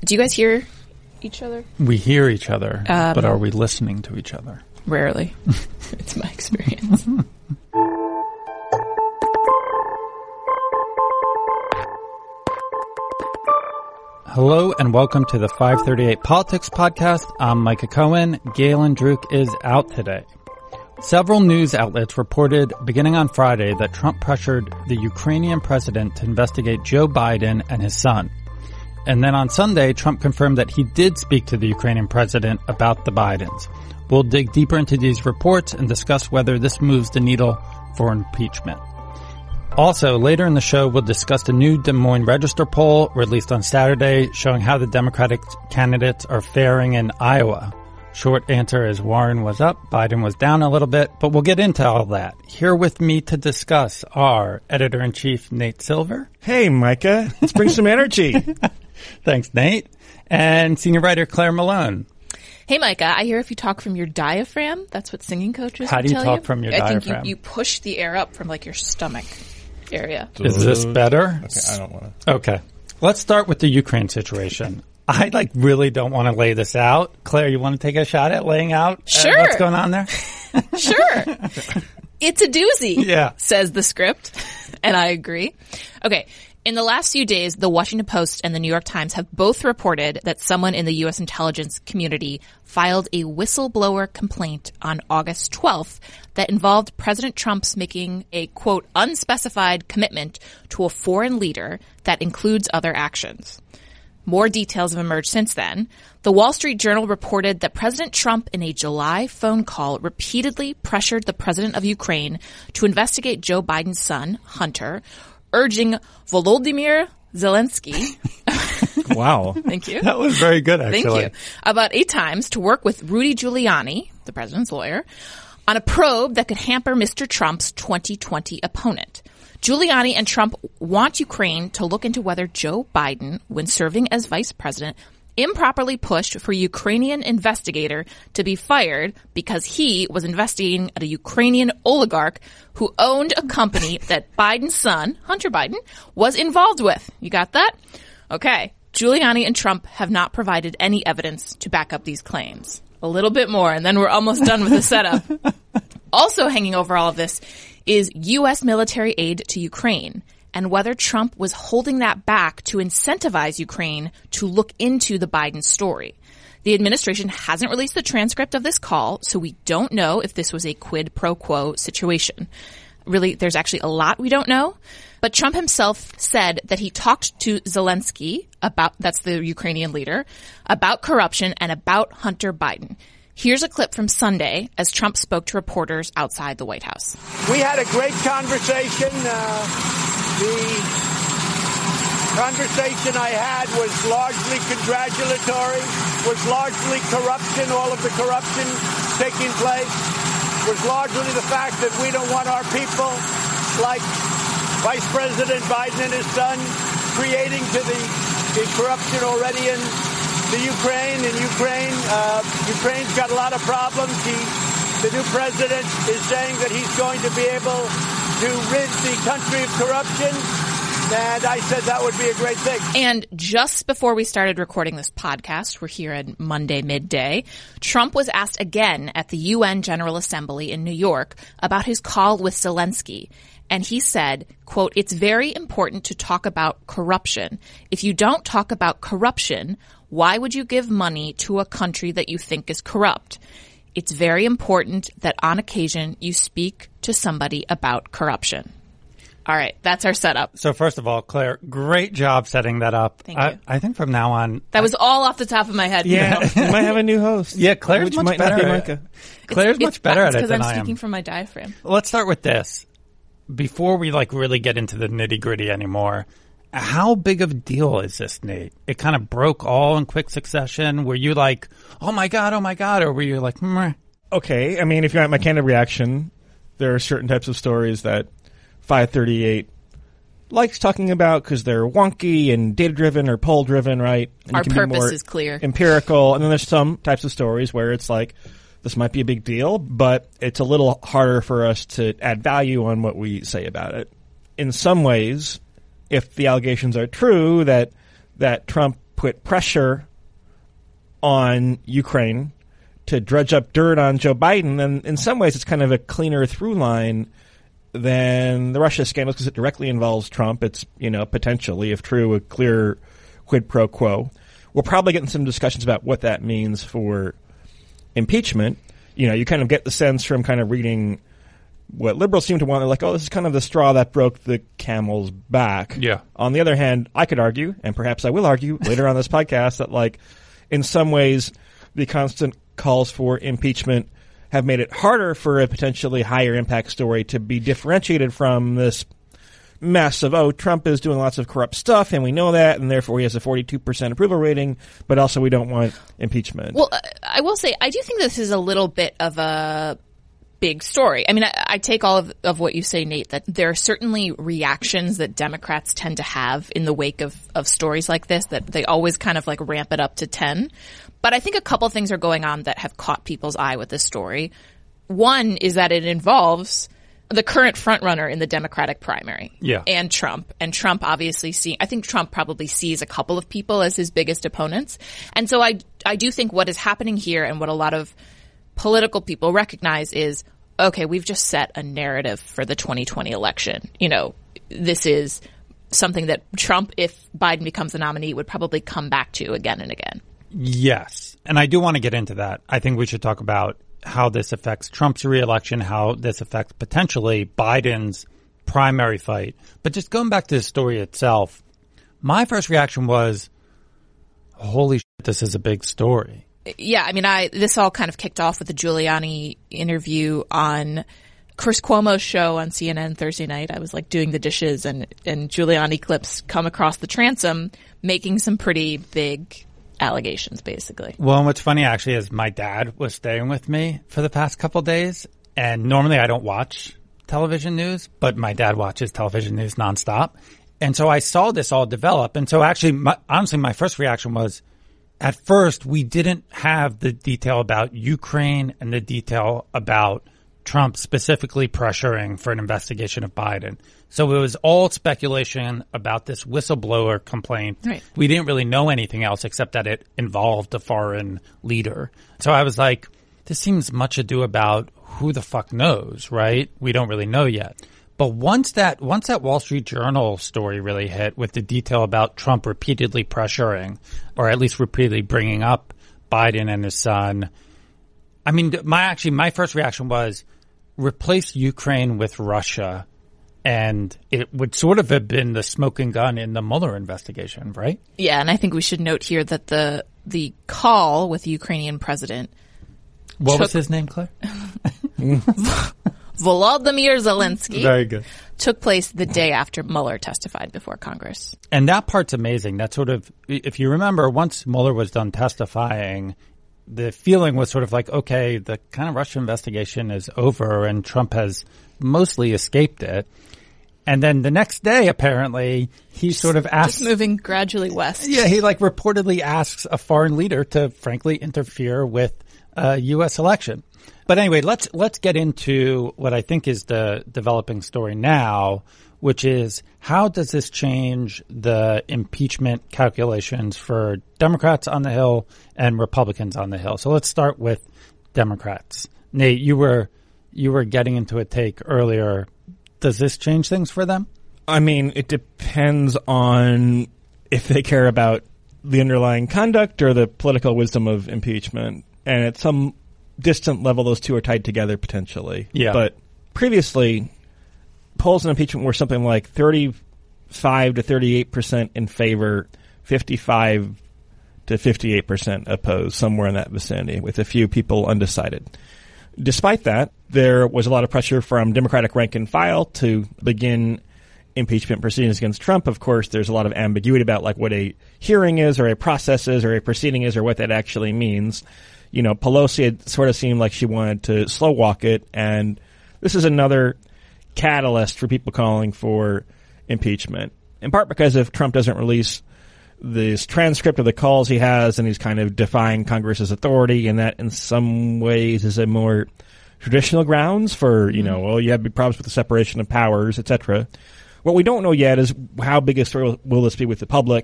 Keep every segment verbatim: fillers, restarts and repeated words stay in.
Do you guys hear each other? We hear each other, um, but are we listening to each other? Rarely. It's my experience. Hello and welcome to the five thirty-eight Politics Podcast. I'm Micah Cohen. Galen Druk is out today. Several news outlets reported beginning on Friday that Trump pressured the Ukrainian president to investigate Joe Biden and his son. And then on Sunday, Trump confirmed that he did speak to the Ukrainian president about the Bidens. We'll dig deeper into these reports and discuss whether this moves the needle for impeachment. Also, later in the show, we'll discuss the new Des Moines Register poll released on Saturday showing how the Democratic candidates are faring in Iowa. Short answer is Warren was up, Biden was down a little bit, but we'll get into all that. Here with me to discuss are Editor-in-Chief Nate Silver. Hey, Micah. Let's bring some energy. Thanks, Nate. And Senior Writer Claire Malone. Hey, Micah, I hear if you talk from your diaphragm, that's what singing coaches How would do you tell talk you. from your I diaphragm? think you, you push the air up from like your stomach area. Is this better? Okay, I don't want to. Okay. Let's start with the Ukraine situation. I like really don't want to lay this out. Claire, you want to take a shot at laying out uh, Sure. what's going on there? Sure. It's a doozy, Yeah. says the script, and I agree. Okay. In the last few days, the Washington Post and the New York Times have both reported that someone in the U S intelligence community filed a whistleblower complaint on August twelfth that involved President Trump's making a, quote, unspecified commitment to a foreign leader that includes other actions. More details have emerged since then. The Wall Street Journal reported that President Trump, in a July phone call, repeatedly pressured the president of Ukraine to investigate Joe Biden's son, Hunter, urging Volodymyr Zelensky Wow. Thank you. That was very good, actually. Thank you. About eight times to work with Rudy Giuliani, the president's lawyer, on a probe that could hamper Mister Trump's twenty twenty opponent. Giuliani and Trump want Ukraine to look into whether Joe Biden, when serving as vice president, improperly pushed for a Ukrainian investigator to be fired because he was investigating a Ukrainian oligarch who owned a company that Biden's son, Hunter Biden, was involved with. You got that? Okay. Giuliani and Trump have not provided any evidence to back up these claims. A little bit more, and then we're almost done with the setup. Also hanging over all of this is U S military aid to Ukraine and whether Trump was holding that back to incentivize Ukraine to look into the Biden story. The administration hasn't released the transcript of this call, so we don't know if this was a quid pro quo situation. Really, there's actually a lot we don't know. But Trump himself said that he talked to Zelensky about, that's the Ukrainian leader, about corruption and about Hunter Biden. Here's a clip from Sunday as Trump spoke to reporters outside the White House. We had a great conversation. Uh, the conversation I had was largely congratulatory, was largely corruption, all of the corruption taking place, was largely the fact that we don't want our people, like Vice President Biden and his son, creating to the, the corruption already in the Ukraine. In Ukraine, uh, Ukraine's got a lot of problems. He, the new president is saying that he's going to be able to rid the country of corruption. And I said that would be a great thing. And just before we started recording this podcast, we're here at Monday midday, Trump was asked again at the U N General Assembly in New York about his call with Zelensky. And he said, quote, it's very important to talk about corruption. If you don't talk about corruption, why would you give money to a country that you think is corrupt? It's very important that on occasion you speak to somebody about corruption. All right, that's our setup. So first of all, Claire, great job setting that up. Thank I, you. I think from now on... That was all off the top of my head. Yeah, you might have a new host. Yeah, Claire's which much might better not be at Micah. it. Claire's It's- much better at it because than I'm I am. speaking from my diaphragm. Let's start with this. Before we like really get into the nitty gritty anymore, how big of a deal is this, Nate? It kind of broke all in quick succession. Were you like, oh my God, oh my God? Or were you like, meh? Okay, I mean, if you want my candid reaction, there are certain types of stories that five thirty-eight likes talking about because they're wonky and data-driven or poll-driven, right? And Our you can be purpose more is clear. empirical. And then there's some types of stories where it's like, this might be a big deal, but it's a little harder for us to add value on what we say about it. In some ways, if the allegations are true that that Trump put pressure on Ukraine to dredge up dirt on Joe Biden. And in some ways, it's kind of a cleaner through line than the Russia scandal because it directly involves Trump. It's, you know, potentially, if true, a clear quid pro quo. We'll probably get in some discussions about what that means for impeachment. You know, you kind of get the sense from kind of reading what liberals seem to want. They're like, oh, this is kind of the straw that broke the camel's back. Yeah. On the other hand, I could argue, and perhaps I will argue later on this podcast, that, like, in some ways, the constant calls for impeachment have made it harder for a potentially higher impact story to be differentiated from this mess of, oh, Trump is doing lots of corrupt stuff, and we know that, and therefore he has a forty-two percent approval rating, but also we don't want impeachment. Well, I will say, I do think this is a little bit of a big story. I mean, I, I take all of, of what you say, Nate, that there are certainly reactions that Democrats tend to have in the wake of, of stories like this, that they always kind of like ramp it up to ten. But I think a couple things are going on that have caught people's eye with this story. One is that it involves the current frontrunner in the Democratic primary. Yeah. And Trump. And Trump obviously see, I think Trump probably sees a couple of people as his biggest opponents. And so I, I do think what is happening here and what a lot of political people recognize is, okay, we've just set a narrative for the twenty twenty election. You know, this is something that Trump, if Biden becomes the nominee, would probably come back to again and again. Yes. And I do want to get into that. I think we should talk about how this affects Trump's reelection, how this affects potentially Biden's primary fight. But just going back to the story itself, my first reaction was, holy shit, this is a big story. Yeah, I mean, I this all kind of kicked off with the Giuliani interview on Chris Cuomo's show on C N N Thursday night. I was like doing the dishes, and, and Giuliani clips come across the transom, making some pretty big allegations, basically. Well, and what's funny actually is my dad was staying with me for the past couple of days, and normally I don't watch television news, but my dad watches television news nonstop. And so I saw this all develop. And so actually, my, honestly, my first reaction was, at first, we didn't have the detail about Ukraine and the detail about Trump specifically pressuring for an investigation of Biden. So it was all speculation about this whistleblower complaint. Right. We didn't really know anything else except that it involved a foreign leader. So I was like, this seems much ado about who the fuck knows, right? We don't really know yet. But once that once that Wall Street Journal story really hit with the detail about Trump repeatedly pressuring, or at least repeatedly bringing up Biden and his son, I mean, my actually my first reaction was replace Ukraine with Russia, and it would sort of have been the smoking gun in the Mueller investigation, right? Yeah, and I think we should note here that the the call with the Ukrainian president. What took- was his name, Claire? Volodymyr Zelensky. Very good. Took place the day after Mueller testified before Congress. And that part's amazing. That sort of, if you remember, once Mueller was done testifying, the feeling was sort of like, okay, the kind of Russia investigation is over and Trump has mostly escaped it. And then the next day, apparently, he just, sort of asks... Just moving gradually west. Yeah, he like reportedly asks a foreign leader to frankly interfere with a U S election. But anyway, let's let's get into what I think is the developing story now, which is how does this change the impeachment calculations for Democrats on the Hill and Republicans on the Hill? So let's start with Democrats. Nate, you were you were getting into a take earlier. Does this change things for them? I mean, it depends on if they care about the underlying conduct or the political wisdom of impeachment. And at some distant level, those two are tied together potentially. Yeah. But previously, polls in impeachment were something like thirty-five to thirty-eight percent in favor, fifty-five to fifty-eight percent opposed, somewhere in that vicinity, with a few people undecided. Despite that, there was a lot of pressure from Democratic rank and file to begin impeachment proceedings against Trump. Of course, there's a lot of ambiguity about like what a hearing is or a process is or a proceeding is or what that actually means. You know, Pelosi had sort of seemed like she wanted to slow walk it, and this is another catalyst for people calling for impeachment, in part because if Trump doesn't release this transcript of the calls he has, and he's kind of defying Congress's authority, and that in some ways is a more traditional grounds for, you know, well, you have big problems with the separation of powers, et cetera. What we don't know yet is how big a story will this be with the public.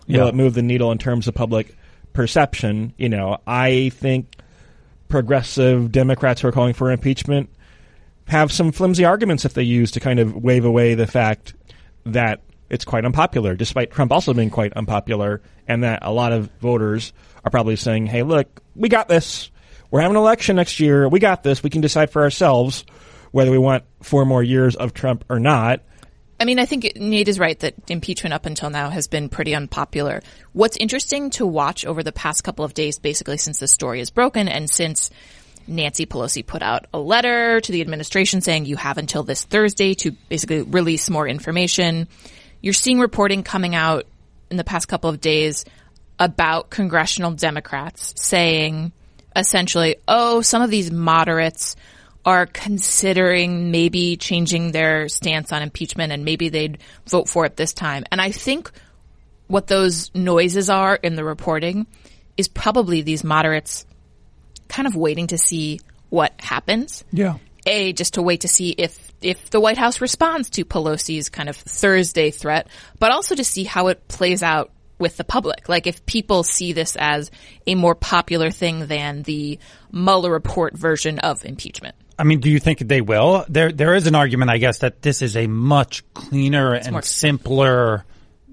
Will Yeah. it move the needle in terms of public perception? You know, I think progressive Democrats who are calling for impeachment have some flimsy arguments if they use to kind of wave away the fact that it's quite unpopular, despite Trump also being quite unpopular, and that a lot of voters are probably saying, hey, look, we got this. We're having an election next year. We got this. We can decide for ourselves whether we want four more years of Trump or not. I mean, I think Nate is right that impeachment up until now has been pretty unpopular. What's interesting to watch over the past couple of days, basically since the story is broken and since Nancy Pelosi put out a letter to the administration saying you have until this Thursday to basically release more information, you're seeing reporting coming out in the past couple of days about congressional Democrats saying essentially, oh, some of these moderates are considering maybe changing their stance on impeachment and maybe they'd vote for it this time. And I think what those noises are in the reporting is probably these moderates kind of waiting to see what happens. Yeah. A, just to wait to see if, if the White House responds to Pelosi's kind of Thursday threat, but also to see how it plays out with the public. Like if people see this as a more popular thing than the Mueller report version of impeachment. I mean, do you think they will? There, there is an argument, I guess, that this is a much cleaner It's and more- simpler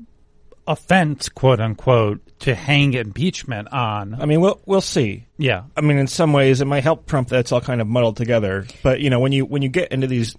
offense, quote unquote, to hang impeachment on. I mean, we'll we'll see. Yeah. I mean, in some ways, it might help Trump that it's all kind of muddled together. But you know, when you when you get into these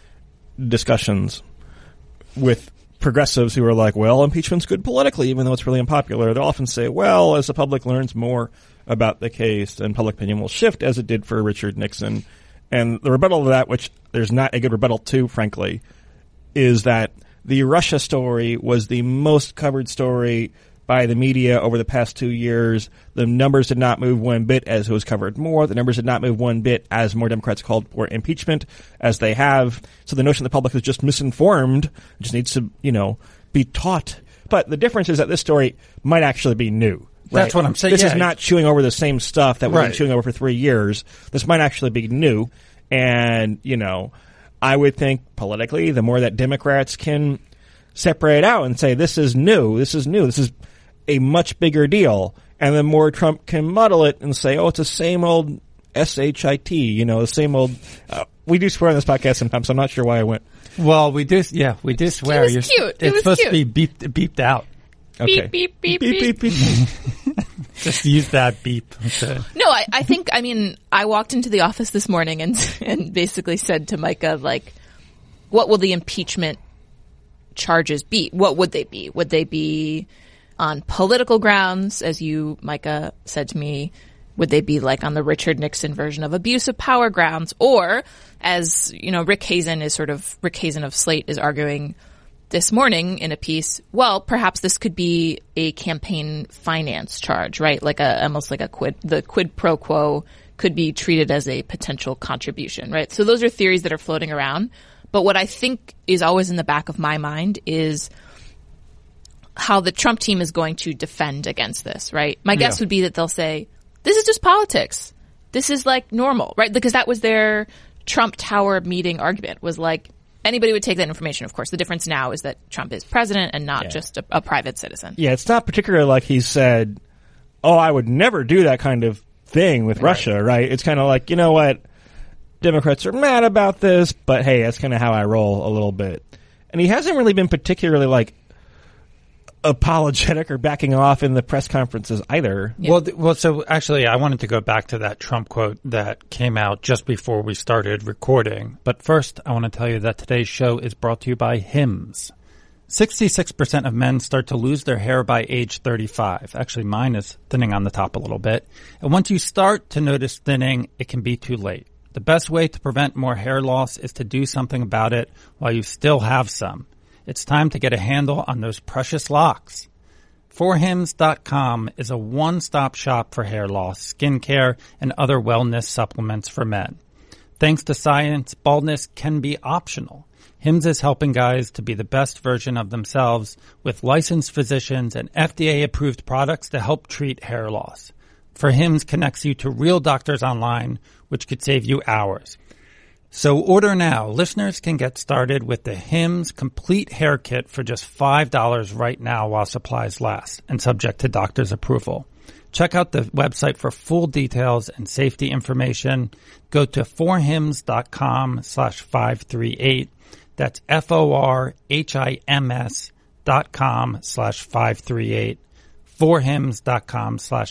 discussions with progressives who are like, well, impeachment's good politically, even though it's really unpopular, they'll often say, well, as the public learns more about the case, then public opinion will shift, as it did for Richard Nixon. And the rebuttal to that, which there's not a good rebuttal to, frankly, is that the Russia story was the most covered story by the media over the past two years. The numbers did not move one bit as it was covered more. The numbers did not move one bit as more Democrats called for impeachment, as they have. So the notion the public is just misinformed just needs to, you know, be taught. But the difference is that this story might actually be new. Right? That's what I'm saying. This Yeah. is not chewing over the same stuff that we've been Right. chewing over for three years. This might actually be new. And, you know, I would think politically, the more that Democrats can separate out and say, this is new, this is new, this is a much bigger deal. And the more Trump can muddle it and say, oh, it's the same old S H I T, you know, the same old, uh, we do swear on this podcast sometimes, so I'm not sure why I went. Well, we do, yeah, we do swear. was You're, cute. It It's was supposed cute. to be beeped, beeped out. Okay. Beep, beep, beep, beep. beep. Just use that beep. Okay. No, I, I think, I mean, I walked into the office this morning and, and basically said to Micah, like, what will the impeachment charges be? What would they be? Would they be on political grounds, as you, Micah, said to me? Would they be like on the Richard Nixon version of abuse of power grounds? Or, as, you know, Rick Hazen is sort of, Rick Hazen of Slate is arguing this morning in a piece, well, perhaps this could be a campaign finance charge, right? Like a, almost like a quid, the quid pro quo could be treated as a potential contribution, right? So those are theories that are floating around. But what I think is always in the back of my mind is how the Trump team is going to defend against this, right? My guess Yeah. would be that they'll say, this is just politics. This is like normal, right? Because that was their Trump Tower meeting argument, was like, anybody would take that information, of course. The difference now is that Trump is president and not Yeah. just a, a private citizen. Yeah, it's not particularly like he said, oh, I would never do that kind of thing with Russia, right? It's kind of like, you know what? Democrats are mad about this, but hey, that's kind of how I roll a little bit. And he hasn't really been particularly like apologetic or backing off in the press conferences either. Yeah. Well, th- well, so actually, I wanted to go back to that Trump quote that came out just before we started recording. But first, I want to tell you that today's show is brought to you by Hims. sixty-six percent of men start to lose their hair by age thirty-five. Actually, mine is thinning on the top a little bit. And once you start to notice thinning, it can be too late. The best way to prevent more hair loss is to do something about it while you still have some. It's time to get a handle on those precious locks. four hims dot com is a one-stop shop for hair loss, skincare, and other wellness supplements for men. Thanks to science, baldness can be optional. Hims is helping guys to be the best version of themselves with licensed physicians and F D A-approved products to help treat hair loss. For Hims connects you to real doctors online, which could save you hours. So order now. Listeners can get started with the Hims Complete Hair Kit for just five dollars right now while supplies last and subject to doctor's approval. Check out the website for full details and safety information. Go to forhims.com slash 538. That's F-O-R-H-I-M-S dot com slash 538. forhims.com slash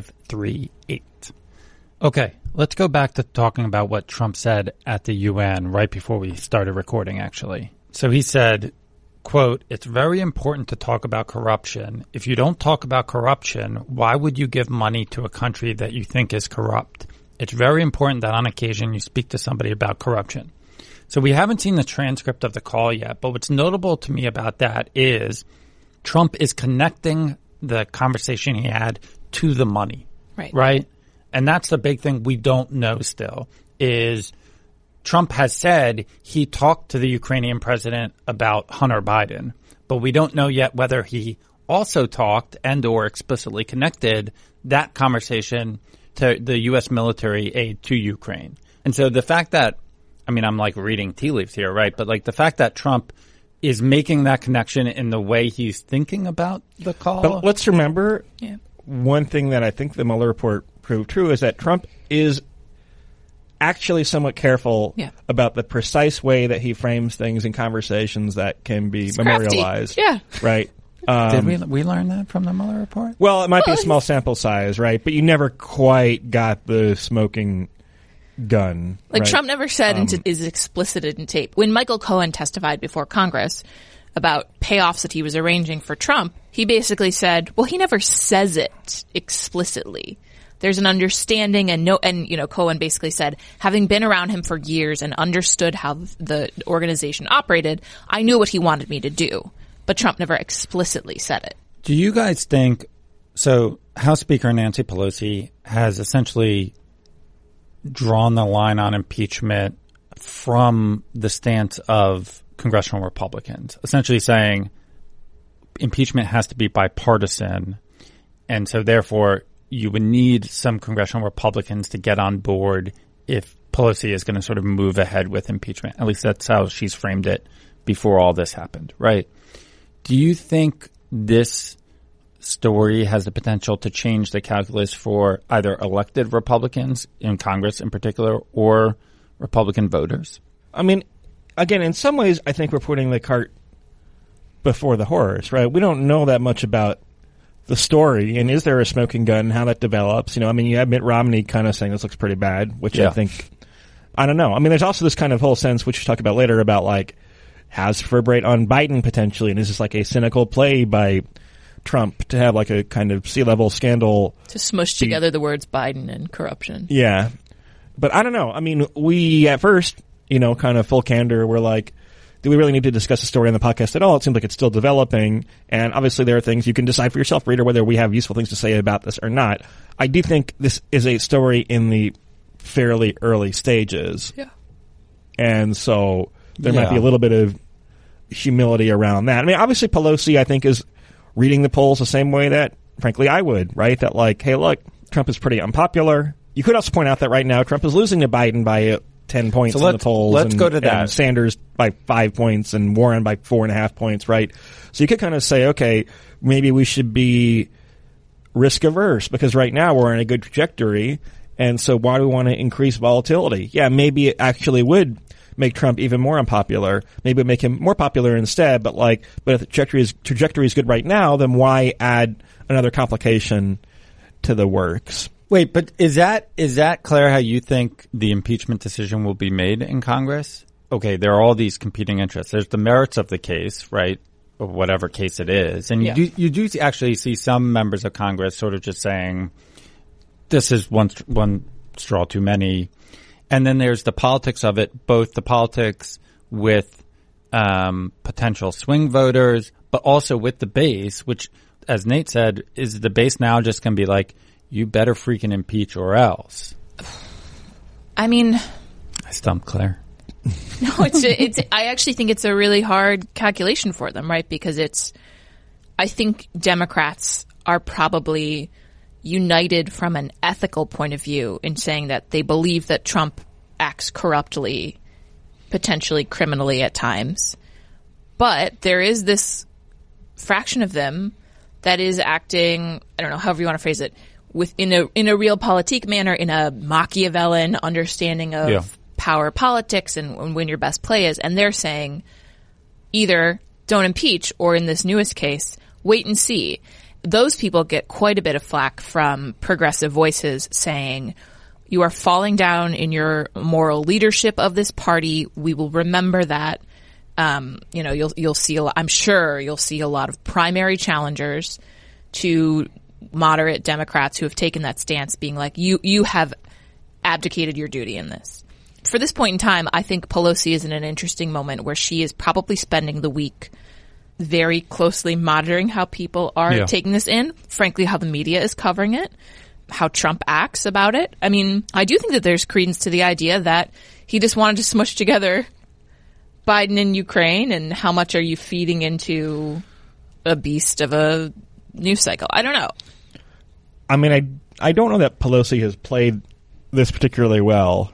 538. Okay, let's go back to talking about what Trump said at the U N right before we started recording, actually. So he said, quote, "It's very important to talk about corruption. If you don't talk about corruption, why would you give money to a country that you think is corrupt? It's very important that on occasion you speak to somebody about corruption." So we haven't seen the transcript of the call yet, but what's notable to me about that is Trump is connecting the conversation he had to the money. Right. Right? And that's the big thing we don't know still is Trump has said he talked to the Ukrainian president about Hunter Biden, but we don't know yet whether he also talked and or explicitly connected that conversation to the U S military aid to Ukraine. And so the fact that, I mean, I'm like reading tea leaves here, right? But like the fact that Trump is making that connection in the way he's thinking about the call. But let's remember Yeah. one thing that I think the Mueller report proved true is that Trump is actually somewhat careful Yeah. about the precise way that he frames things in conversations that can be It's crafty. memorialized. Yeah. Right. Um, Did we we learn that from the Mueller report? Well, it might be a small sample size, right? But you never quite got the smoking gun. Like right? Trump never said Um, and is explicit in tape. When Michael Cohen testified before Congress about payoffs that he was arranging for Trump, he basically said, well, he never says it explicitly. There's an understanding and no, and you know, Cohen basically said, having been around him for years and understood how the organization operated, I knew what he wanted me to do. But Trump never explicitly said it. Do you guys think, so House Speaker Nancy Pelosi has essentially drawn the line on impeachment from the stance of congressional Republicans, essentially saying impeachment has to be bipartisan. And so therefore you would need some congressional Republicans to get on board if Pelosi is going to sort of move ahead with impeachment. At least that's how she's framed it before all this happened, right? Do you think this story has the potential to change the calculus for either elected Republicans in Congress in particular or Republican voters? I mean, again, in some ways, I think we're putting the cart before the horse, right? We don't know that much about the story, and is there a smoking gun, how that develops. You know, I mean, you have Mitt Romney kind of saying this looks pretty bad, which Yeah. I think, I don't know. I mean, there's also this kind of whole sense, which we'll talk about later, about like, has reverberate on Biden potentially, and is this like a cynical play by Trump to have like a kind of sea-level scandal? To smush together the words Biden and corruption. Yeah. But I don't know. I mean, we at first, you know, kind of full candor, we're like, do we really need to discuss the story on the podcast at all? It seems like it's still developing, and obviously there are things you can decide for yourself, reader, whether we have useful things to say about this or not. I do think this is a story in the fairly early stages. Yeah. And so there Yeah. might be a little bit of humility around that. I mean, obviously Pelosi, I think, is reading the polls the same way that, frankly, I would, right? That like, hey, look, Trump is pretty unpopular. You could also point out that right now Trump is losing to Biden by uh, ten points So in the polls. let's and, go to that. And Sanders by five points and Warren by four and a half points, right? So you could kind of say, okay, maybe we should be risk averse because right now we're in a good trajectory. And so why do we want to increase volatility? Yeah, maybe it actually would make Trump even more unpopular. Maybe it would make him more popular instead. But like, but if the trajectory is, trajectory is good right now, then why add another complication to the works? Wait, but is that, is that, Claire, how you think the impeachment decision will be made in Congress? Okay, there are all these competing interests. There's the merits of the case, right? Or whatever case it is. And you Yeah. do, you do actually see some members of Congress sort of just saying, this is one, one straw too many. And then there's the politics of it, both the politics with, um, potential swing voters, but also with the base, which, as Nate said, is the base now just going to be like, you better freaking impeach or else. I mean, I stumped Claire. no, it's it's. I actually think it's a really hard calculation for them, right? Because it's. I think Democrats are probably united from an ethical point of view in saying that they believe that Trump acts corruptly potentially criminally at times. But there is this fraction of them that is acting, I don't know, however you want to phrase it, with in a in a realpolitik manner, in a Machiavellian understanding of yeah. power politics and, and when your best play is. And they're saying either don't impeach or, in this newest case, wait and see. Those people get quite a bit of flack from progressive voices saying, you are falling down in your moral leadership of this party. We will remember that. Um, you know, you'll you'll see a lot, I'm sure you'll see a lot of primary challengers to moderate Democrats who have taken that stance, being like, you you have abdicated your duty in this. For this point in time, I think Pelosi is in an interesting moment where she is probably spending the week very closely monitoring how people are yeah. taking this in, frankly, how the media is covering it, how Trump acts about it. I mean, I do think that there's credence to the idea that he just wanted to smush together Biden and Ukraine, and how much are you feeding into a beast of a news cycle? I don't know. I mean, I, I don't know that Pelosi has played this particularly well.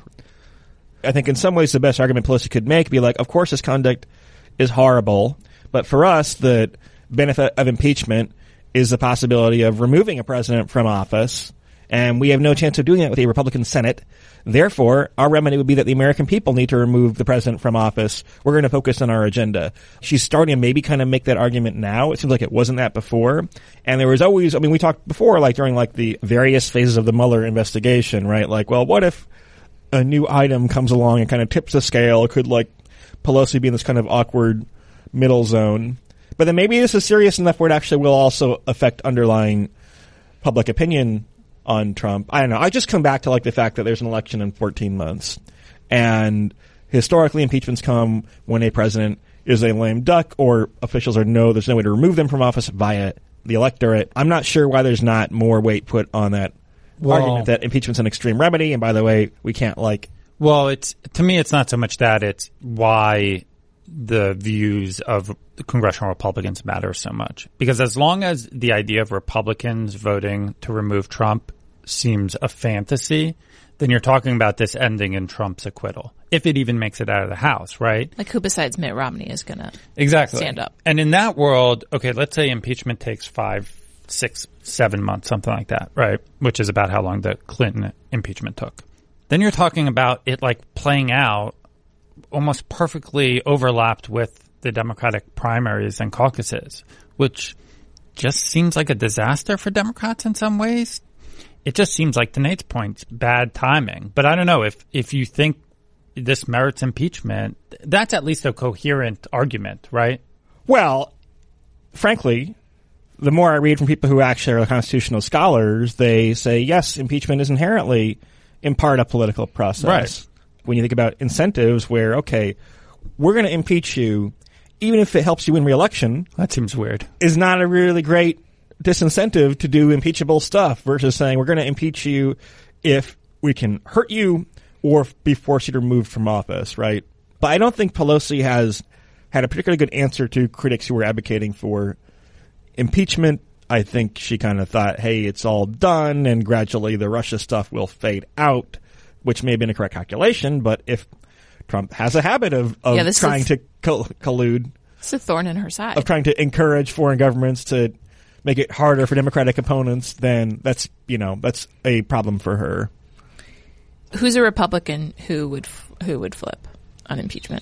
I think in some ways the best argument Pelosi could make would be like, of course this conduct is horrible, but for us the benefit of impeachment is the possibility of removing a president from office, and we have no chance of doing that with a Republican Senate. Therefore, our remedy would be that the American people need to remove the president from office. We're going to focus on our agenda. She's starting to maybe kind of make that argument now. It seems like it wasn't that before. And there was always, I mean, we talked before, like during like the various phases of the Mueller investigation, right? Like, well, what if a new item comes along and kind of tips the scale? Could like Pelosi be in this kind of awkward middle zone? But then maybe this is serious enough where it actually will also affect underlying public opinion on Trump. I don't know. I just come back to like the fact that there's an election in fourteen months. And historically, impeachments come when a president is a lame duck or officials are no, there's no way to remove them from office via the electorate. I'm not sure why there's not more weight put on that well, argument that impeachment's an extreme remedy. And by the way, we can't like. Well, it's, to me, it's not so much that, it's why the views of the congressional Republicans matter so much. Because as long as the idea of Republicans voting to remove Trump seems a fantasy, then you're talking about this ending in Trump's acquittal, if it even makes it out of the House, right? Like, who besides Mitt Romney is going to exactly stand up? And in that world, okay, let's say impeachment takes five, six, seven months, something like that, right? Which is about how long the Clinton impeachment took. Then you're talking about it like playing out almost perfectly overlapped with the Democratic primaries and caucuses, which just seems like a disaster for Democrats in some ways. It just seems like, to Nate's point, bad timing. But I don't know, if, if you think this merits impeachment, that's at least a coherent argument, right? Well, frankly, the more I read from people who actually are constitutional scholars, they say, yes, impeachment is inherently in part a political process. Right. When you think about incentives where, okay, we're going to impeach you, even if it helps you win re-election. That seems weird. Is not a really great disincentive to do impeachable stuff versus saying we're going to impeach you if we can hurt you or be forced you to remove from office, right? But I don't think Pelosi has had a particularly good answer to critics who were advocating for impeachment. I think she kind of thought, hey, it's all done and gradually the Russia stuff will fade out, which may have been a correct calculation. But if Trump has a habit of, of yeah, trying is, to co- collude, it's a thorn in her side, of trying to encourage foreign governments to make it harder for Democratic opponents, then that's, you know, that's a problem for her. Who's a Republican who would who would flip on impeachment?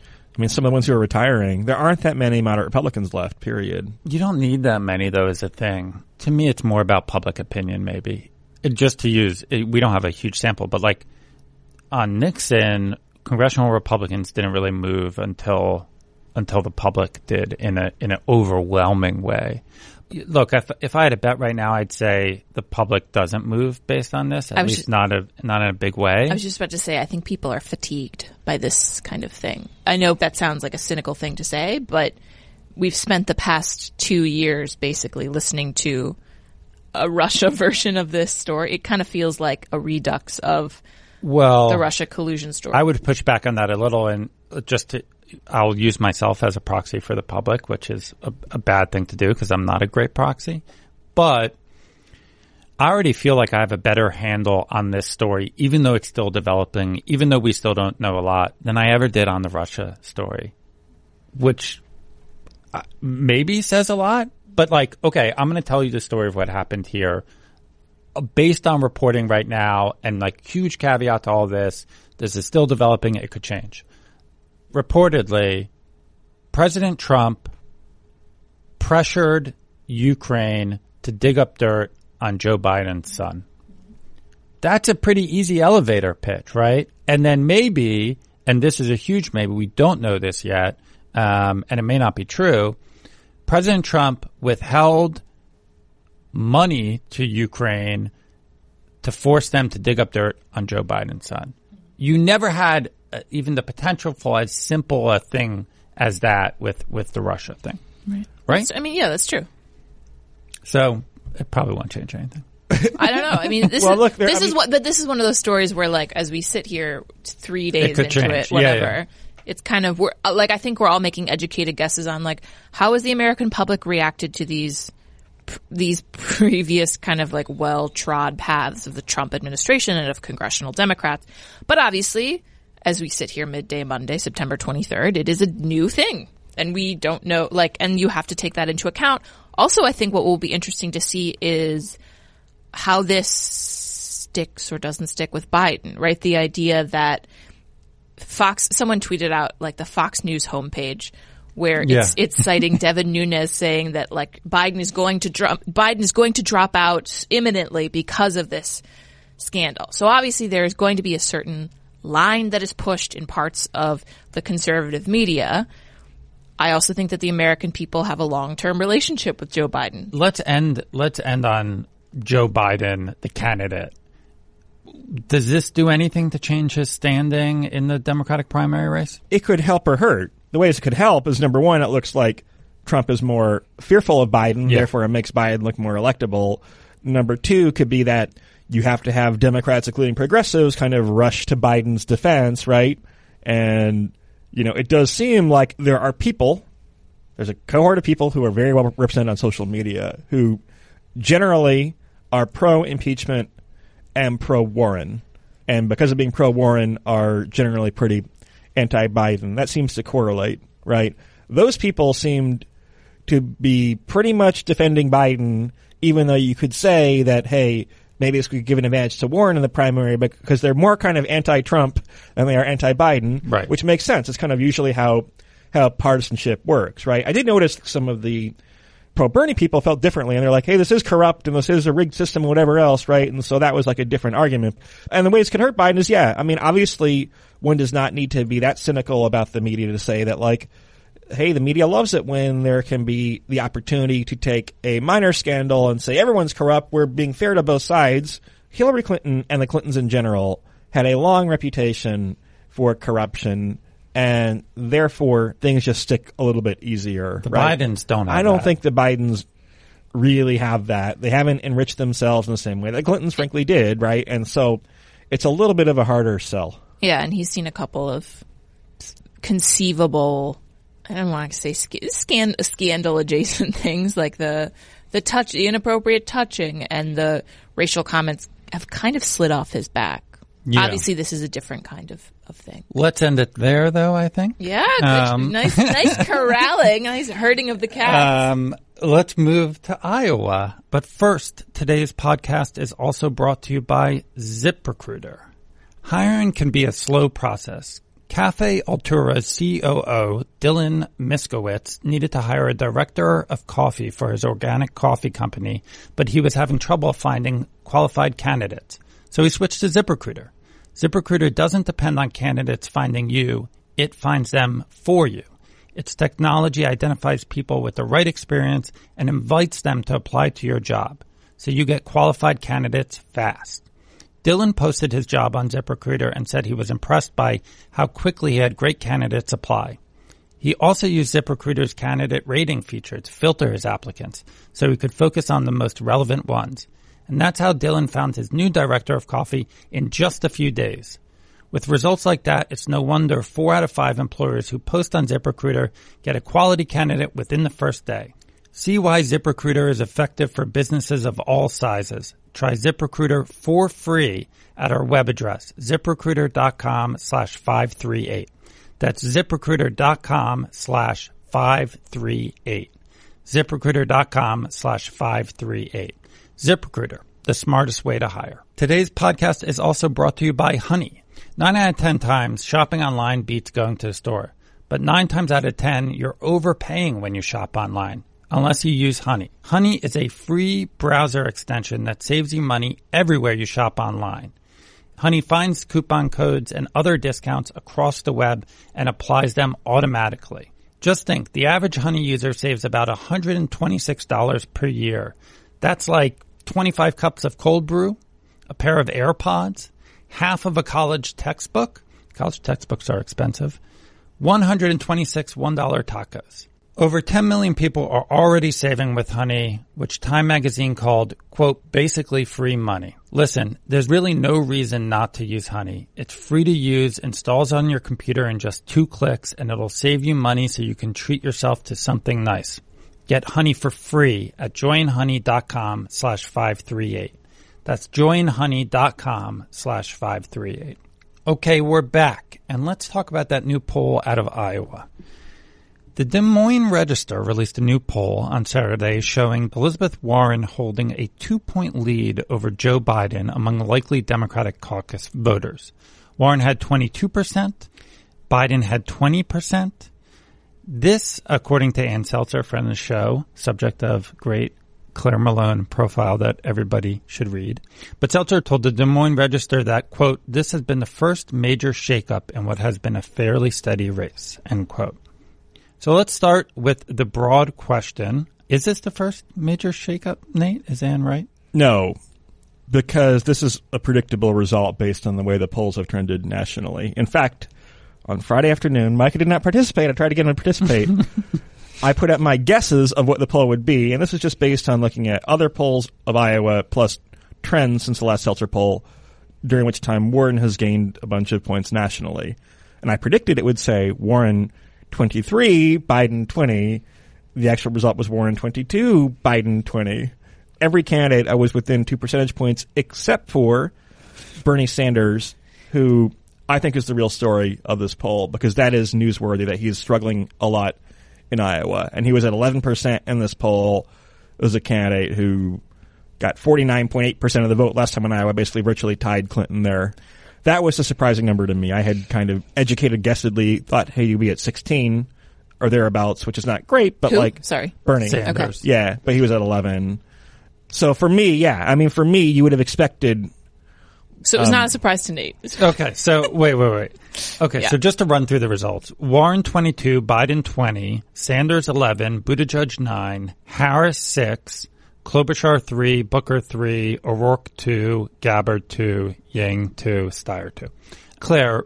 I mean, some of the ones who are retiring. There aren't that many moderate Republicans left, period. You don't need that many, though, is a thing. To me, it's more about public opinion, maybe. It, just to use, it, we don't have a huge sample, but like on Nixon, congressional Republicans didn't really move until until the public did in a in an overwhelming way. Look, if, if I had a bet right now, I'd say the public doesn't move based on this, at least just, not a not in a big way. I was just about to say, I think people are fatigued by this kind of thing. I know that sounds like a cynical thing to say, but we've spent the past two years basically listening to a Russia version of this story. It kind of feels like a redux of well, the Russia collusion story. I would push back on that a little, and just to I'll use myself as a proxy for the public, which is a, a bad thing to do because I'm not a great proxy. But I already feel like I have a better handle on this story, even though it's still developing, even though we still don't know a lot, than I ever did on the Russia story, which maybe says a lot. But like, okay, I'm going to tell you the story of what happened here based on reporting right now, and like huge caveat to all this, this is still developing. It could change. Reportedly, President Trump pressured Ukraine to dig up dirt on Joe Biden's son. That's a pretty easy elevator pitch, right? And then maybe, and this is a huge maybe, we don't know this yet, um, and it may not be true, President Trump withheld money to Ukraine to force them to dig up dirt on Joe Biden's son. You never had uh, even the potential for as simple a thing as that with, with the Russia thing. Right. Right? That's, I mean, yeah, that's true. So it probably won't change anything. I don't know. I mean, this well, is look, there, this I mean, is what, but this is one of those stories where, like, as we sit here three days could into change. it, Yeah, whatever, yeah. it's kind of we're like I think we're all making educated guesses on like how has the American public reacted to these these previous kind of like well trod paths of the Trump administration and of congressional Democrats. But obviously, as we sit here midday Monday, September twenty-third, it is a new thing. And we don't know, like, and you have to take that into account. Also, I think what will be interesting to see is how this sticks or doesn't stick with Biden, right? The idea that Fox, someone tweeted out like the Fox News homepage where Yeah. it's, it's citing Devin Nunes saying that like Biden is going to drop, Biden is going to drop out imminently because of this scandal. So obviously there is going to be a certain line that is pushed in parts of the conservative media. I also think that the American people have a long-term relationship with Joe Biden. Let's end, let's end on Joe Biden, the candidate. Does this do anything to change his standing in the Democratic primary race? it could help or hurt. The ways it could help is, number one, it looks like Trump is more fearful of Biden, Yeah. therefore it makes Biden look more electable. Number two could be that you have to have Democrats, including progressives, kind of rush to Biden's defense, right? And, you know, it does seem like there are people, there's a cohort of people who are very well represented on social media who generally are pro-impeachment and pro-Warren. And because of being pro-Warren are generally pretty anti-Biden. That seems to correlate, right? Those people seemed to be pretty much defending Biden, even though you could say that, hey, maybe this could give an advantage to Warren in the primary because they're more kind of anti-Trump than they are anti-Biden, Right. which makes sense. It's kind of usually how how partisanship works, right? I did notice some of the pro-Bernie people felt differently, and they're like, hey, this is corrupt, and this is a rigged system, and whatever else, right? And so that was like a different argument. And the ways it could hurt Biden is, yeah, I mean, obviously one does not need to be that cynical about the media to say that, like, hey, the media loves it when there can be the opportunity to take a minor scandal and say everyone's corrupt, we're being fair to both sides. Hillary Clinton and the Clintons in general had a long reputation for corruption, and therefore things just stick a little bit easier. The right? Bidens don't have I don't that. think the Bidens really have that. They haven't enriched themselves in the same way that Clintons frankly did, right? And so it's a little bit of a harder sell. Yeah, and he's seen a couple of conceivable, I don't want to say sc- scan, scandal adjacent things like the the touch, the inappropriate touching, and the racial comments have kind of slid off his back. Yeah. Obviously, this is a different kind of, of thing. Let's end it there, though, I think. Yeah, Um, nice, nice corralling, nice herding of the cats. Um, let's move to Iowa. But first, today's podcast is also brought to you by ZipRecruiter. Hiring can be a slow process. Cafe Altura's C O O, Dylan Miskowitz, needed to hire a director of coffee for his organic coffee company, but he was having trouble finding qualified candidates. So he switched to ZipRecruiter. ZipRecruiter doesn't depend on candidates finding you. It finds them for you. Its technology identifies people with the right experience and invites them to apply to your job. So you get qualified candidates fast. Dylan posted his job on ZipRecruiter and said he was impressed by how quickly he had great candidates apply. He also used ZipRecruiter's candidate rating feature to filter his applicants so he could focus on the most relevant ones. And that's how Dylan found his new director of coffee in just a few days. With results like that, it's no wonder four out of five employers who post on ZipRecruiter get a quality candidate within the first day. See why ZipRecruiter is effective for businesses of all sizes. Try ZipRecruiter for free at our web address, ziprecruiter.com slash 538. That's ziprecruiter.com slash 538. ZipRecruiter.com slash 538. ZipRecruiter, the smartest way to hire. Today's podcast is also brought to you by Honey. Nine out of ten times, shopping online beats going to the store. But nine times out of ten, you're overpaying when you shop online, unless you use Honey. Honey is a free browser extension that saves you money everywhere you shop online. Honey finds coupon codes and other discounts across the web and applies them automatically. Just think, the average Honey user saves about one hundred twenty-six dollars per year. That's like twenty-five cups of cold brew, a pair of AirPods, half of a college textbook. College textbooks are expensive. one hundred twenty-six one dollar tacos. Over ten million people are already saving with Honey, which Time Magazine called, quote, basically free money. Listen, there's really no reason not to use Honey. It's free to use, installs on your computer in just two clicks, and it'll save you money so you can treat yourself to something nice. Get Honey for free at joinhoney.com slash 538. That's joinhoney.com slash 538. Okay, we're back, and let's talk about that new poll out of Iowa. The Des Moines Register released a new poll on Saturday showing Elizabeth Warren holding a two-point lead over Joe Biden among likely Democratic caucus voters. Warren had twenty-two percent. Biden had twenty percent. This, according to Ann Seltzer, friend of the show, subject of great Claire Malone profile that everybody should read. But Seltzer told the Des Moines Register that, quote, this has been the first major shakeup in what has been a fairly steady race, end quote. So let's start with the broad question. Is this the first major shakeup, Nate? Is Ann right? No, because this is a predictable result based on the way the polls have trended nationally. In fact, on Friday afternoon, Micah did not participate. I tried to get him to participate. I put out my guesses of what the poll would be, and this is just based on looking at other polls of Iowa plus trends since the last Seltzer poll, during which time Warren has gained a bunch of points nationally. And I predicted it would say Warren twenty-three, Biden twenty. The actual result was Warren twenty-two, Biden twenty. Every candidate I was within two percentage points except for Bernie Sanders, who I think is the real story of this poll, because that is newsworthy that he's struggling a lot in Iowa. And he was at eleven percent in this poll as a candidate who got forty-nine point eight percent of the vote last time in Iowa, basically virtually tied Clinton there. That was a surprising number to me. I had kind of educated guessedly thought, hey, you'd be at sixteen or thereabouts, which is not great, but Who? like Sorry. Bernie. Sanders. Okay. Yeah, but he was at eleven. So for me, yeah, I mean, for me, you would have expected. So it was Um, not a surprise to Nate. Okay, so wait, wait, wait. Okay, Yeah. so just to run through the results. Warren twenty-two, Biden twenty, Sanders eleven, Buttigieg nine, Harris six, Klobuchar three, Booker three, O'Rourke two, Gabbard two, Yang two, Steyer two. Claire,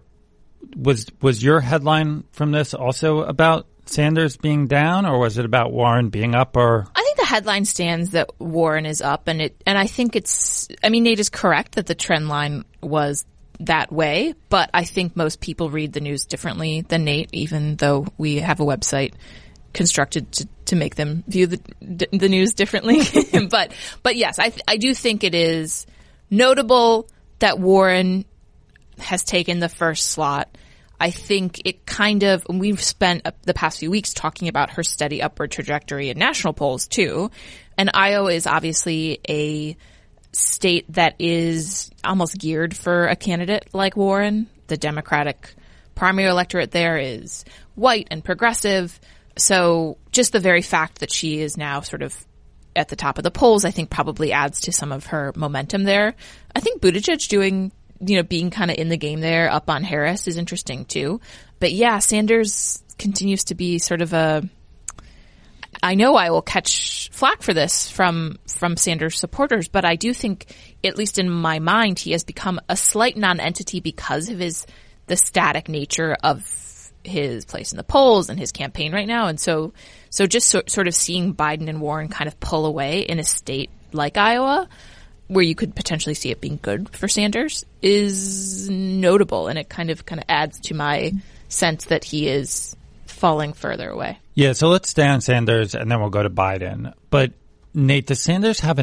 was was your headline from this also about Sanders being down, or was it about Warren being up? Or I think the headline stands that Warren is up, and it, and I think it's, I mean, Nate is correct that the trend line was that way, but I think most people read the news differently than Nate, even though we have a website constructed to, to make them view the the news differently. but but yes, I th- I do think it is notable that Warren has taken the first slot. I think it kind of, we've spent the past few weeks talking about her steady upward trajectory in national polls too. And Iowa is obviously a state that is almost geared for a candidate like Warren. The Democratic primary electorate there is white and progressive. So just the very fact that she is now sort of at the top of the polls, I think probably adds to some of her momentum there. I think Buttigieg doing, you know, being kind of in the game there up on Harris is interesting too. But yeah, Sanders continues to be sort of a, I know I will catch flack for this from, from Sanders supporters, but I do think, at least in my mind, he has become a slight non-entity because of his, the static nature of his place in the polls and his campaign right now. And so, so just so, sort of seeing Biden and Warren kind of pull away in a state like Iowa, where you could potentially see it being good for Sanders, is notable. And it kind of, kind of adds to my sense that he is falling further away. yeah, so let's stay on Sanders and then we'll go to Biden. But Nate, does Sanders have an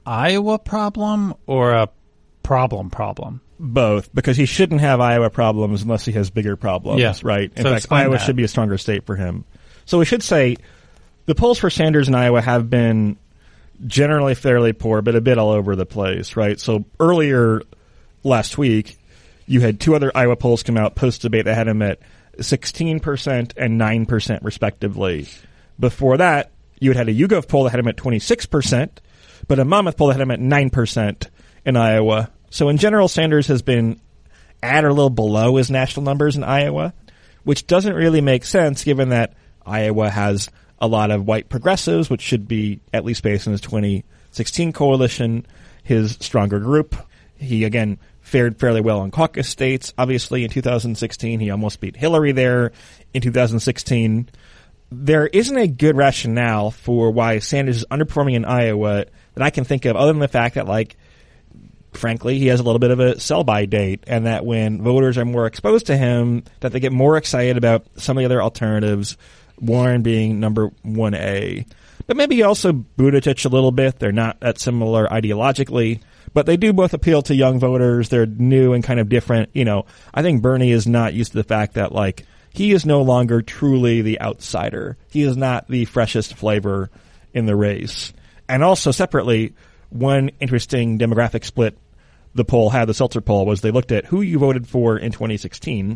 Iowa problem or a problem problem? Both, because he shouldn't have Iowa problems unless he has bigger problems, yeah. right? In so fact, Iowa that. should be a stronger state for him. So we should say the polls for Sanders in Iowa have been generally fairly poor, but a bit all over the place, right? So earlier last week, you had two other Iowa polls come out post-debate that had him at sixteen percent and nine percent respectively. Before that, you had had a YouGov poll that had him at twenty-six percent, but a Monmouth poll that had him at nine percent in Iowa. So in general, Sanders has been at or a little below his national numbers in Iowa, which doesn't really make sense given that Iowa has a lot of white progressives, which should be, at least based on his twenty sixteen coalition, his stronger group. He, again, fared fairly well in caucus states. Obviously, in two thousand sixteen, he almost beat Hillary there. In two thousand sixteen, there isn't a good rationale for why Sanders is underperforming in Iowa that I can think of, other than the fact that, like, frankly, he has a little bit of a sell-by date, and that when voters are more exposed to him, that they get more excited about some of the other alternatives, Warren being number one A. But maybe also Buttigieg a little bit. They're not that similar ideologically, but they do both appeal to young voters. They're new and kind of different. You know, I think Bernie is not used to the fact that, like, he is no longer truly the outsider. He is not the freshest flavor in the race. And also, separately, one interesting demographic split the poll had, the Seltzer poll, was they looked at who you voted for in twenty sixteen.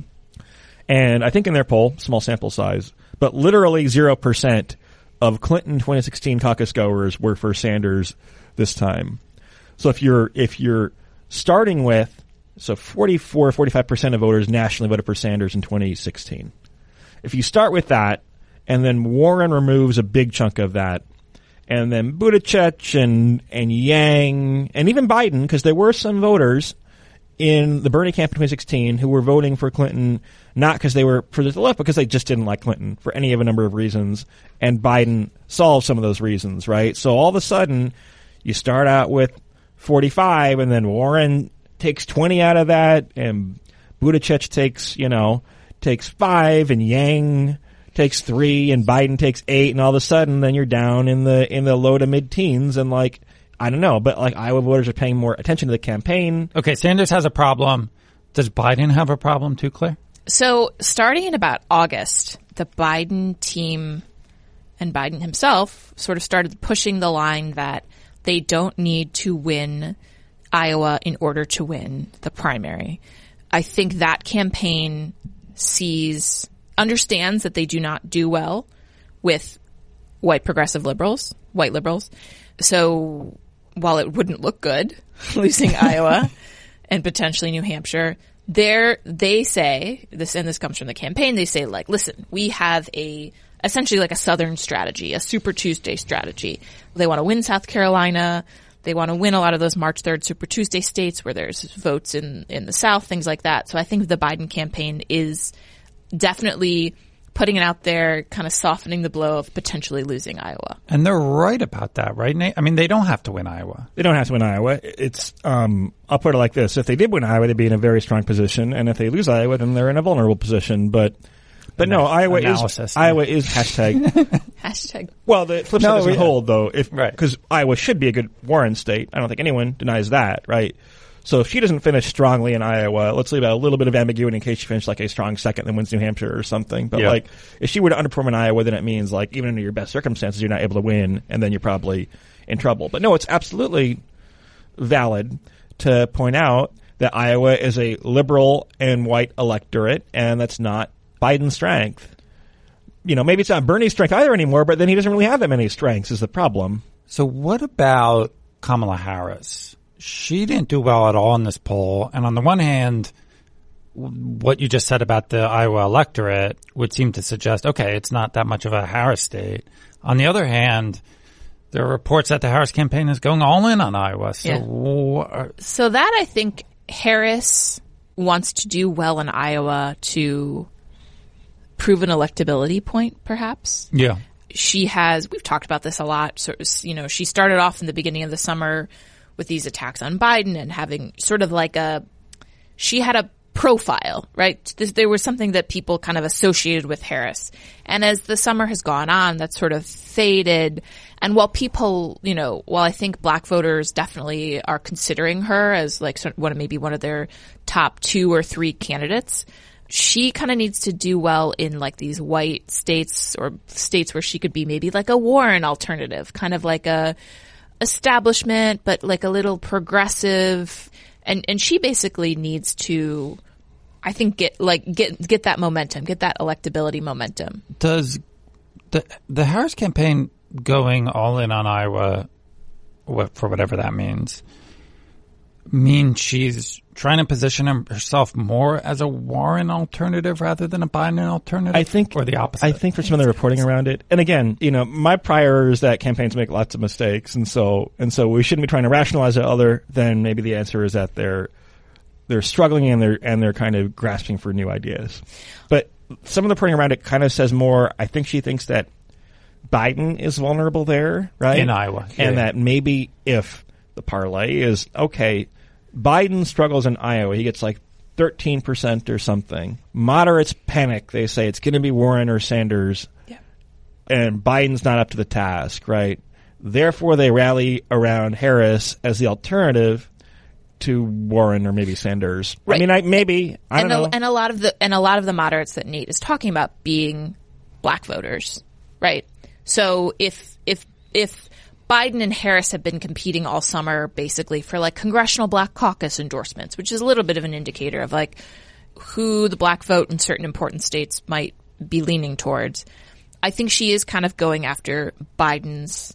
And I think in their poll, small sample size, but literally zero percent of Clinton twenty sixteen caucus goers were for Sanders this time. So if you're, if you're starting with, so forty-four, forty-five percent of voters nationally voted for Sanders in twenty sixteen. If you start with that, and then Warren removes a big chunk of that, and then Buttigieg and, and Yang, and even Biden, because there were some voters in the Bernie camp in twenty sixteen who were voting for Clinton not because they were for the left, because they just didn't like Clinton for any of a number of reasons, and Biden solved some of those reasons, right? So all of a sudden, you start out with forty-five, and then Warren takes twenty out of that, and Buttigieg takes, you know, takes five, and Yang takes three, and Biden takes eight, and all of a sudden, then you're down in the in the low to mid teens, and like, I don't know, but like Iowa voters are paying more attention to the campaign. Okay, Sanders has a problem. Does Biden have a problem too, Claire? So starting in about August, the Biden team and Biden himself sort of started pushing the line that they don't need to win Iowa in order to win the primary. I think that campaign sees, understands that they do not do well with white progressive liberals, white liberals. So while it wouldn't look good losing Iowa and potentially New Hampshire, there they say this, and this comes from the campaign. They say, like, listen, we have a essentially like a Southern strategy, a Super Tuesday strategy. They want to win South Carolina. They want to win a lot of those March third Super Tuesday states where there's votes in in the South, things like that. So I think the Biden campaign is definitely putting it out there, kind of softening the blow of potentially losing Iowa. And they're right about that, right, Nate? I mean, they don't have to win Iowa. They don't have to win Iowa. It's, um, I'll put it like this. If they did win Iowa, they'd be in a very strong position. And if they lose Iowa, then they're in a vulnerable position. But, but no, Iowa Analysis, is, yeah. Iowa is hashtag. Hashtag. Well, the flip side No, doesn't yeah. hold, though. If, Right. because Iowa should be a good Warren state. I don't think anyone denies that, right? So if she doesn't finish strongly in Iowa, let's leave out a little bit of ambiguity in case she finished like a strong second and wins New Hampshire or something. But Yeah. like, if she were to underperform in Iowa, then it means like even under your best circumstances, you're not able to win, and then you're probably in trouble. But no, it's absolutely valid to point out that Iowa is a liberal and white electorate, and that's not Biden's strength. You know, maybe it's not Bernie's strength either anymore, but then he doesn't really have that many strengths is the problem. So what about Kamala Harris? She didn't do well at all in this poll. And on the one hand, what you just said about the Iowa electorate would seem to suggest, okay, it's not that much of a Harris state. On the other hand, there are reports that the Harris campaign is going all in on Iowa. So, Yeah. wh- So that, I think Harris wants to do well in Iowa to prove an electability point, perhaps. yeah. She has, we've talked about this a lot. So, you know, she started off in the beginning of the summer with these attacks on Biden and having sort of like a, she had a profile, right? This, there was something that people kind of associated with Harris. And as the summer has gone on, that's sort of faded. And while people, you know, while I think black voters definitely are considering her as like sort of one, maybe one of their top two or three candidates, she kind of needs to do well in like these white states or states where she could be maybe like a Warren alternative, kind of like a establishment, but like a little progressive. And, and she basically needs to, I think, get like get get that momentum, get that electability momentum. Does the the Harris campaign going all in on Iowa, what, for whatever that means, mean she's trying to position herself more as a Warren alternative rather than a Biden alternative? I think, or the opposite. I think for some of the reporting around it, and again, you know, my prior is that campaigns make lots of mistakes, and so and so we shouldn't be trying to rationalize it other than maybe the answer is that they're they're struggling and they're and they're kind of grasping for new ideas. But some of the reporting around it kind of says more. I think she thinks that Biden is vulnerable there, right? In Iowa. And yeah. that maybe if the parlay is, okay, Biden struggles in Iowa, he gets like thirteen percent or something. Moderates panic. They say it's going to be Warren or Sanders. Yeah. And Biden's not up to the task, right? Therefore, they rally around Harris as the alternative to Warren or maybe Sanders. Right. I mean, I, maybe, I and don't a, know. And a lot of the and a lot of the moderates that Nate is talking about being black voters, right? So if if if Biden and Harris have been competing all summer basically for like congressional black caucus endorsements, which is a little bit of an indicator of like who the black vote in certain important states might be leaning towards. I think she is kind of going after Biden's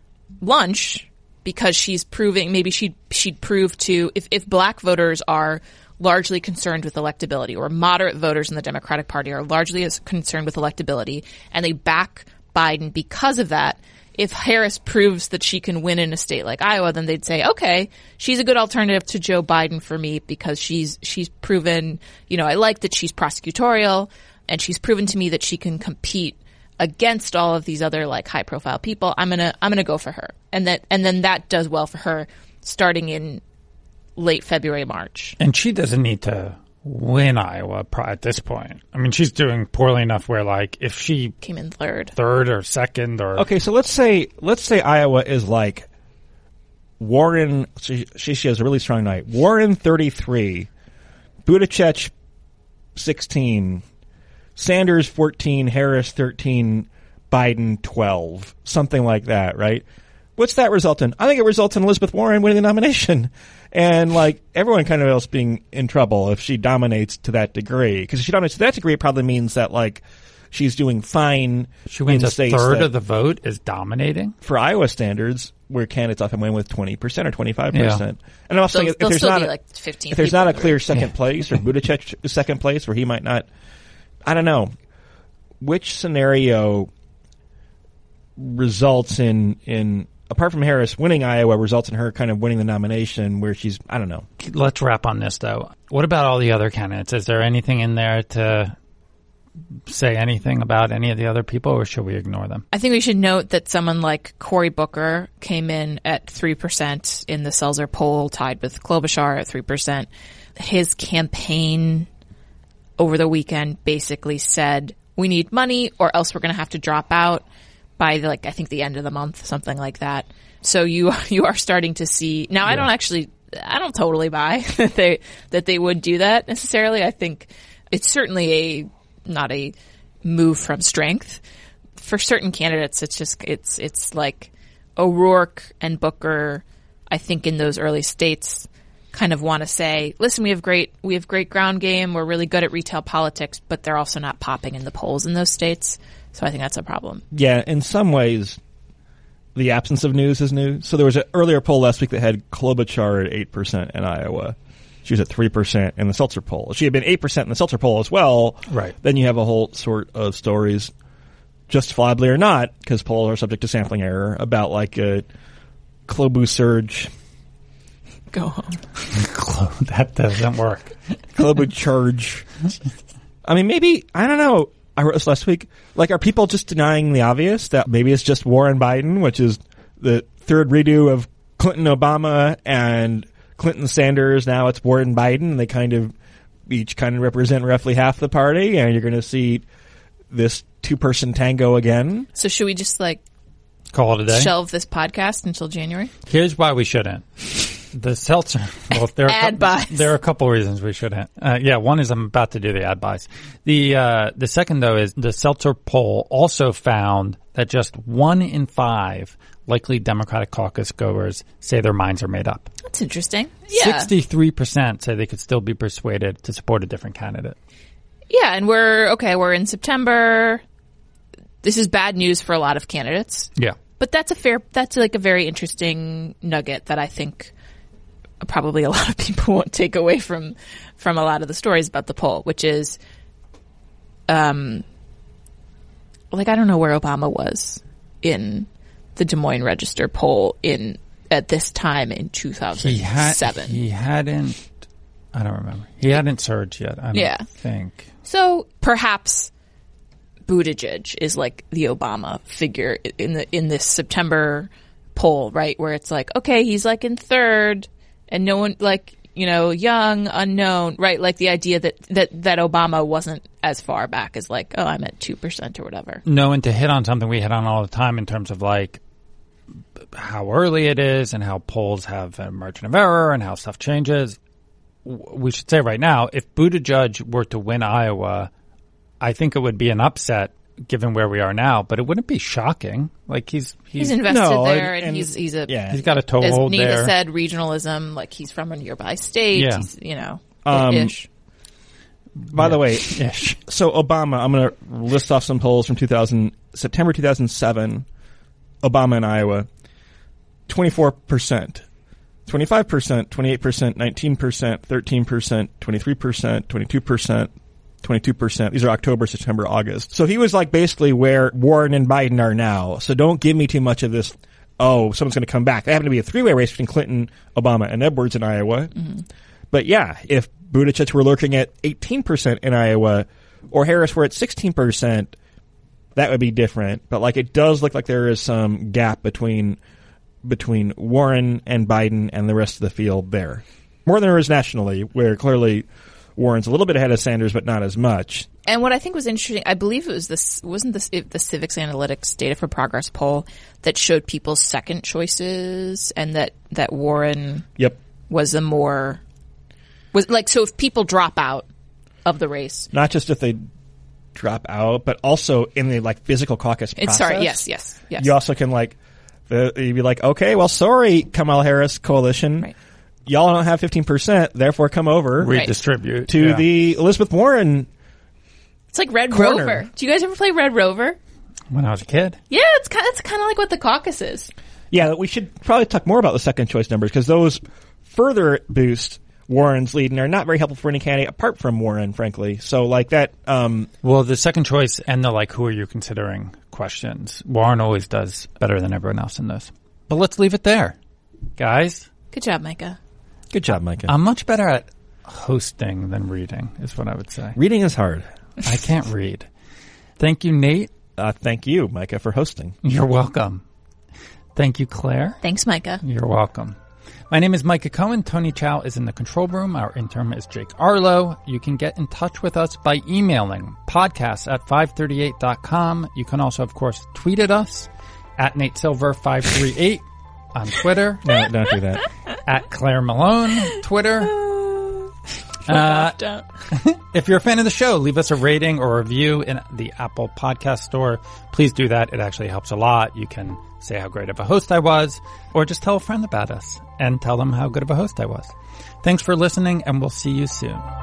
lunch because she's proving maybe she'd, she'd prove to if, if black voters are largely concerned with electability or moderate voters in the Democratic Party are largely as concerned with electability and they back Biden because of that. If Harris proves that she can win in a state like Iowa, then they'd say, okay, she's a good alternative to Joe Biden for me because she's she's proven, you know, I like that she's prosecutorial and she's proven to me that she can compete against all of these other like high profile people. I'm gonna I'm gonna go for her, and that and then that does well for her starting in late February, March. And she doesn't need to win Iowa at this point. I mean, she's doing poorly enough where, like, if she came in third, third or second, or okay, so let's say let's say Iowa is like Warren. She she, she has a really strong night. Warren thirty-three, Buttigieg sixteen, Sanders fourteen, Harris thirteen, Biden twelve, something like that, right? What's that result in? I think it results in Elizabeth Warren winning the nomination. And, like, everyone kind of else being in trouble if she dominates to that degree. Because if she dominates to that degree, it probably means that, like, she's doing fine. She wins in a states third that, of the vote is dominating? For Iowa standards, where candidates often win with twenty percent or twenty-five percent. Yeah. And I'm also They'll, saying if they'll there's still not be a, like fifteen if there's not a clear second yeah. place or Buttigieg is second place where he might not, I don't know, which scenario results in, in apart from Harris winning Iowa, results in her kind of winning the nomination where she's, I don't know. Let's wrap on this, though. What about all the other candidates? Is there anything in there to say anything about any of the other people, or should we ignore them? I think we should note that someone like Cory Booker came in at three percent in the Seltzer poll, tied with Klobuchar at three percent. His campaign over the weekend basically said, we need money or else we're going to have to drop out by the, like I think the end of the month, something like that. So you you are starting to see now. Yeah. I don't actually, I don't totally buy that they that they would do that necessarily. I think it's certainly a not a move from strength for certain candidates. It's just it's it's like O'Rourke and Booker. I think in those early states, kind of want to say, listen, we have great we have great ground game. We're really good at retail politics, but they're also not popping in the polls in those states. So I think that's a problem. Yeah, in some ways, the absence of news is news. So there was an earlier poll last week that had Klobuchar at eight percent in Iowa. She was at three percent in the Seltzer poll. If she had been eight percent in the Seltzer poll as well, right, then you have a whole sort of stories, justifiably or not, because polls are subject to sampling error, about like a Klobu surge. Go home. That doesn't work. Klobuchar. I mean, maybe, I don't know. I wrote this last week. Like, are people just denying the obvious that maybe it's just Warren Biden, which is the third redo of Clinton Obama and Clinton Sanders? Now it's Warren Biden. And they kind of each kind of represent roughly half the party, and you're going to see this two-person tango again. So should we just like Call it a day? shelve this podcast until January? Here's why we shouldn't. The seltzer. Well, there are Ad a, buys. There are a couple reasons we shouldn't. Uh, yeah, one is I'm about to do the ad buys. The uh, the second though is the seltzer poll also found that just one in five likely Democratic caucus goers say their minds are made up. That's interesting. Yeah. Sixty-three percent say they could still be persuaded to support a different candidate. Yeah, and we're okay. We're in September. This is bad news for a lot of candidates. Yeah, but that's a fair. That's like a very interesting nugget that I think probably a lot of people won't take away from from a lot of the stories about the poll, which is, um, like I don't know where Obama was in the Des Moines Register poll in at this time in two thousand seven. He, had, he hadn't. I don't remember. He hadn't surged yet. I don't Yeah. think. So perhaps Buttigieg is like the Obama figure in the in this September poll, right? Where it's like, okay, he's like in third, and no one like you know young, unknown, right? Like the idea that that that Obama wasn't as far back as like, oh, I'm at two percent or whatever. No, and to hit on something we hit on all the time in terms of like how early it is and how polls have a margin of error and how stuff changes. We should say right now, if Buttigieg were to win Iowa, I think it would be an upset given where we are now, but it wouldn't be shocking. Like he's he's, He's invested No, there, and- and, he's he's a yeah. he's got a as toehold Nina there. said, regionalism. Like he's from a nearby state. Yeah. He's, you know, Um, ish. By the way, Ish. so Obama, I'm going to list off some polls from two thousand, September two thousand seven, Obama in Iowa, twenty-four percent. twenty-five percent, twenty-eight percent, nineteen percent, thirteen percent, twenty-three percent, twenty-two percent, twenty-two percent. These are October, September, August. So he was like basically where Warren and Biden are now. So don't give me too much of this, oh, someone's going to come back. They happen to be a three-way race between Clinton, Obama, and Edwards in Iowa. Mm-hmm. But yeah, if Buttigieg were lurking at eighteen percent in Iowa or Harris were at sixteen percent, that would be different. But like it does look like there is some gap between between Warren and Biden and the rest of the field there. More than there is nationally, where clearly Warren's a little bit ahead of Sanders, but not as much. And what I think was interesting, I believe it was this, wasn't this the Civics Analytics Data for Progress poll that showed people's second choices, and that, that Warren Yep. was a more, was like, so if people drop out of the race. Not just if they drop out, but also in the like physical caucus process. It's sorry, yes, yes, yes. You also can like, uh, you'd be like, okay, well, sorry, Kamala Harris coalition. Right. Y'all don't have fifteen percent, therefore come over Redistribute. to yeah. the Elizabeth Warren. It's like Red Corner. Rover. Do you guys ever play Red Rover? When I was a kid. Yeah, it's kind of, it's kind of like what the caucus is. Yeah, we should probably talk more about the second choice numbers because those further boost Warren's lead and are not very helpful for any candidate apart from Warren, frankly. So like that, um, Well, the second choice and the like, who are you considering questions, Warren always does better than everyone else in those. But let's leave it there. Guys, Good job, Micah. good job, Micah. I'm much better at hosting than reading, is what I would say. Reading is hard. I can't read. Thank you, Nate. Uh, thank you, Micah, for hosting. You're welcome. Thank you, Claire. Thanks, Micah. You're welcome. My name is Micah Cohen. Tony Chow is in the control room. Our intern is Jake Arlo. You can get in touch with us by emailing podcasts at five thirty-eight dot com. You can also, of course, tweet at us at Nate Silver five three eight on Twitter. No, don't do that. At Claire Malone, Twitter. Uh, Don't. if you're a fan of the show, leave us a rating or a review in the Apple Podcast Store. Please do that. It actually helps a lot. You can say how great of a host I was, or just tell a friend about us and tell them how good of a host I was. Thanks for listening, and we'll see you soon.